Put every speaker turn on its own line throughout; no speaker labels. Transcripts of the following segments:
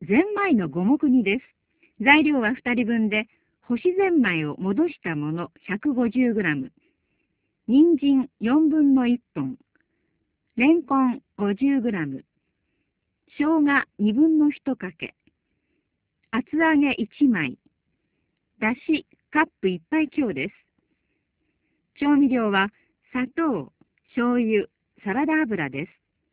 ゼンマイの五目煮です。材料は2人分で、干しゼンマイを戻したもの 150g、人参4分の1本、レンコン 50g、生姜2分の1かけ、厚揚げ1枚、だしカップ1杯強です。調味料は砂糖、醤油、サラダ油です。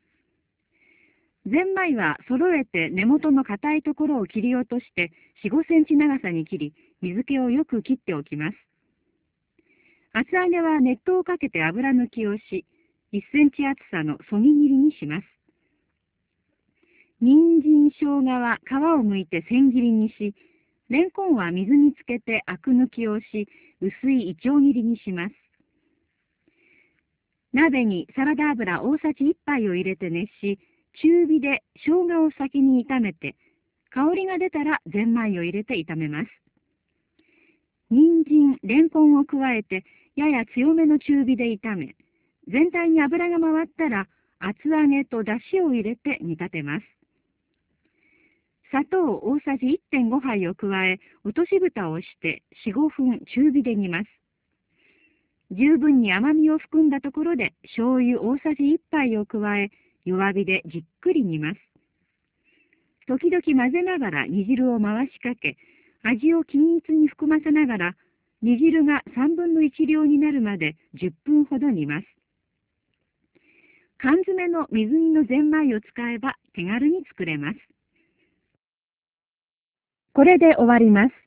ゼンマイは揃えて根元の硬いところを切り落として4、5センチ長さに切り、水気をよく切っておきます。厚揚げは熱湯をかけて油抜きをし、1センチ厚さのそぎ切りにします。人参、生姜は皮を剥いて千切りにし、レンコンは水につけてアク抜きをし、薄いイチョウ切りにします。鍋にサラダ油大さじ1杯を入れて熱し、中火で生姜を先に炒めて、香りが出たらゼンマイを入れて炒めます。人参、レンコンを加えて、やや強めの中火で炒め、全体に油が回ったら、厚揚げと出汁を入れて煮立てます。砂糖大さじ 1.5 杯を加え、落とし蓋をして4、5分中火で煮ます。十分に甘みを含んだところで、醤油大さじ1杯を加え、弱火でじっくり煮ます。時々混ぜながら煮汁を回しかけ、味を均一に含ませながら、煮汁が3分の1量になるまで10分ほど煮ます。缶詰の水煮のゼンマイを使えば手軽に作れます。これで終わります。